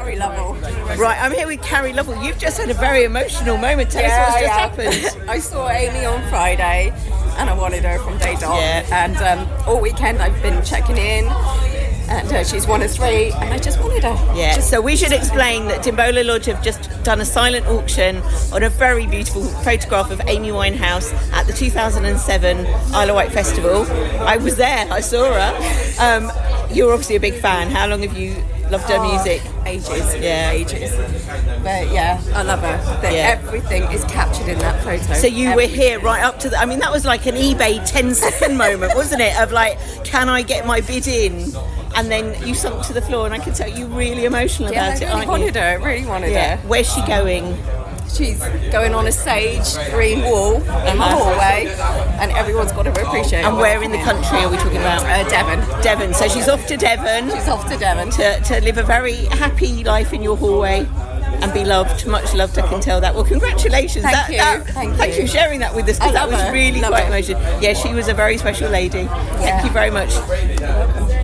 Carrie Lovell. Right, I'm here with Carrie Lovell. You've just had a very emotional moment. Tell us what's just happened. I saw Amy on Friday and I wanted her from day dot. Yeah. And all weekend I've been checking in. And she's one of three, and I just wanted her. Yeah, so we should explain that Dimbola Lodge have just done a silent auction on a very beautiful photograph of Amy Winehouse at the 2007 Isle of Wight Festival. I was there, I saw her. You're obviously a big fan. How long have you loved her music? Ages. Yeah. Ages. But yeah, I love her. Everything is captured in that photo. So you were here right up to I mean, that was like an eBay 10-second moment, wasn't it? Of like, can I get my bid in? And then you sunk to the floor, and I could tell you really emotional about it, aren't you? I really wanted her. Where's she going? She's going on a sage green wall in the hallway, and everyone's got to appreciate it. And where in the country are we talking about? Devon. Devon. So she's off to Devon. She's off to Devon. To live a very happy life in your hallway and be loved, much loved, I can tell that. Well, congratulations. Thank you. Thank you for sharing that with us, because that was really quite emotional. Yeah, she was a very special lady. Thank you very much.